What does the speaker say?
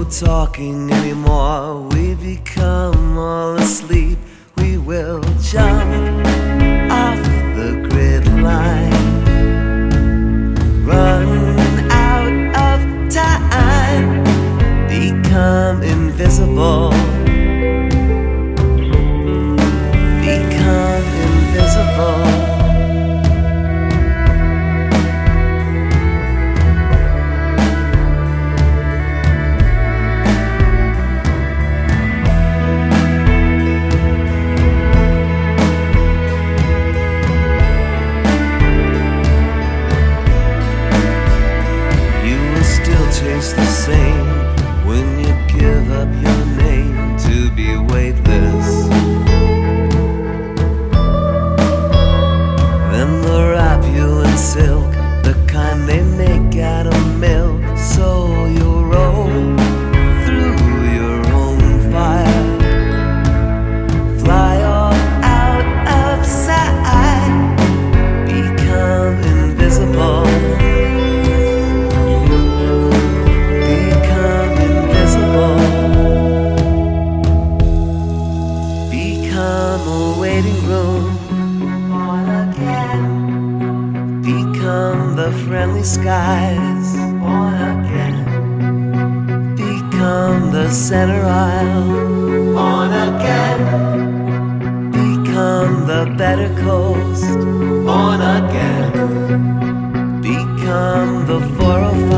talking anymore. We become all asleep. We will jump off the grid line, run out of time, become invisible, become invisible. Taste the same when you give up your name to be weightless. Then they'll wrap you in silk, the kind they make out of milk, so you'll roll through your own fire, fly all out of sight, become invisible. Become a waiting room, born again. Become the friendly skies, born again. Become the center aisle, born again. Become the better coast, born again. Become the 405.